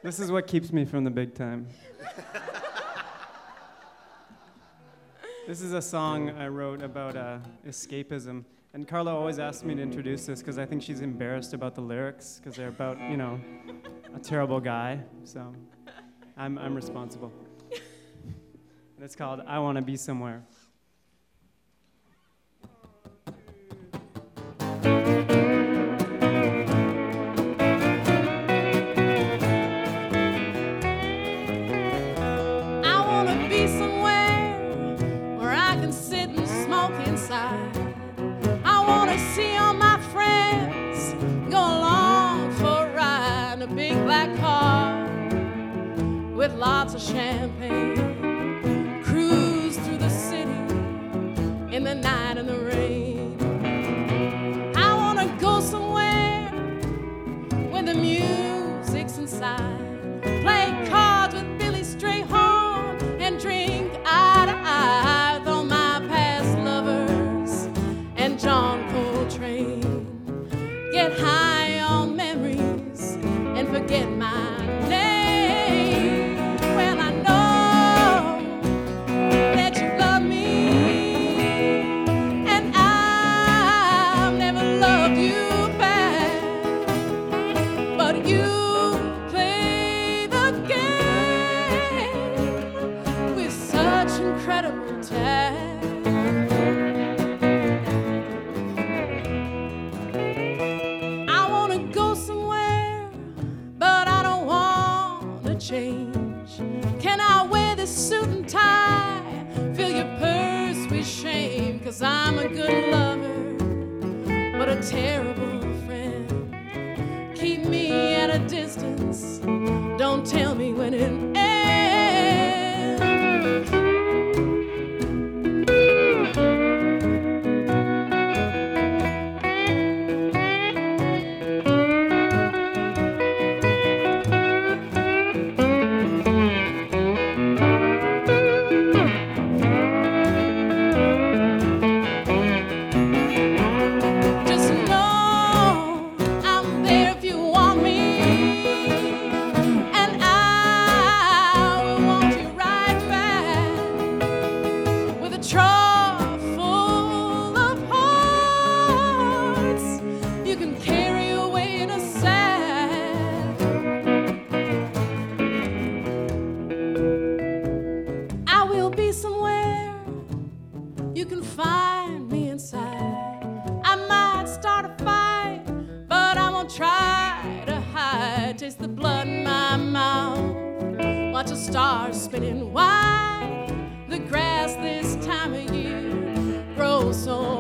This is what keeps me from the big time. This is a song I wrote about escapism. And Carla always asks me to introduce this because I think she's embarrassed about the lyrics because they're about, you know, a terrible guy. So I'm responsible. And it's called I Want to Be Somewhere. I want to see all my friends go along for a ride in a big black car with lots of champagne, cruise through the city in the night and the rain. I want to go somewhere where the music's inside, play cards with Billy Strayhorn and drink eye to eye with all my past lovers and John Coltrane. Get high on memories and forget my name. Well, I know that you love me, and I've never loved you back, but you play the game with such incredible tact. Change. Can I wear this suit and tie? Fill your purse with shame, 'cause I'm a good lover, but a terrible friend. Keep me at a distance, don't tell me when it ends. You can find me inside. I might start a fight, but I won't try to hide. Taste the blood in my mouth, watch the stars spinning wide. The grass this time of year grows so